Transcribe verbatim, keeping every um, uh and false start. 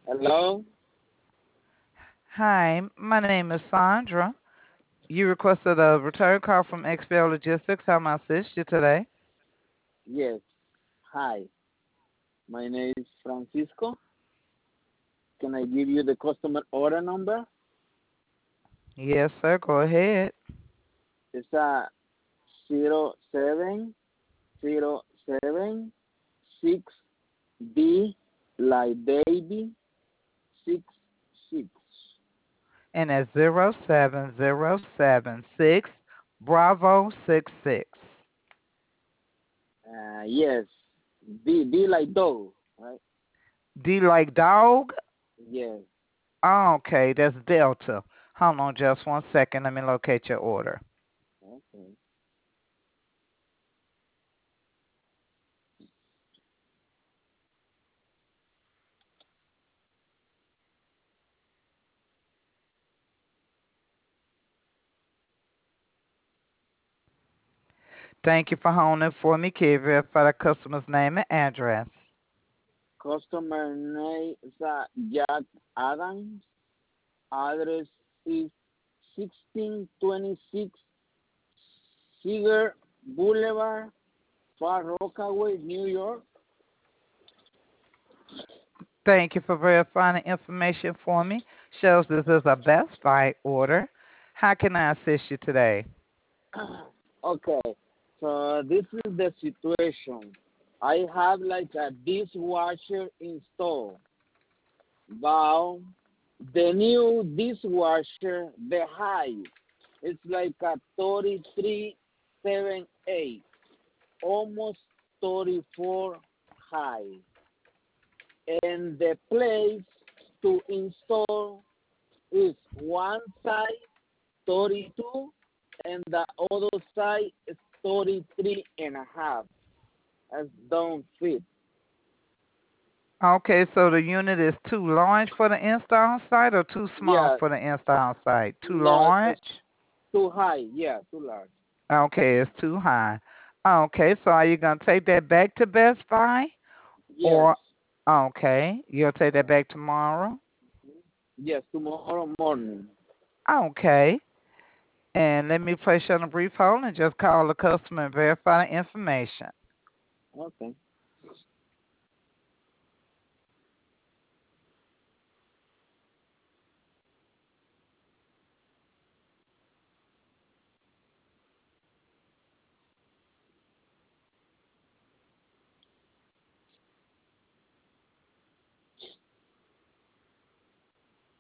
Hello? Hi, my name is Sandra. You requested a return call from X B L Logistics. How may I assist you today? Yes. Hi. My name is Francisco. Can I give you the customer order number? Yes, sir. Go ahead. It's a zero seven zero seven six B like baby six six. And at zero seven zero seven six Bravo six six. Uh, yes. B B like dog, right? D like dog? Yes. Oh, okay, that's Delta. Hold on just one second. Let me locate your order. Okay. Thank you for holding for me. Can you verify the customer's name and address? Customer name is uh, Jack Adams. Address is sixteen twenty-six Seager Boulevard, Far Rockaway, New York. Thank you for verifying the information for me. Shows this is a Best Buy order. How can I assist you today? Okay, so this is the situation. I have like a dishwasher installed, but the new dishwasher, the high, it's like a thirty-three seven eight, almost thirty-four high. And the place to install is one side thirty-two and the other side is thirty-three and a half. That don't fit. Okay, so the unit is too large for the install site or too small Yeah, for the install site? Too no, it's large? too high. Yeah, too large. Okay, it's too high. Okay, so are you going to take that back to Best Buy? Yes. Or, okay, you'll take that Yeah. back tomorrow? Yes, tomorrow morning. Okay, and let me place you on a brief hold and just call the customer and verify the information. Okay.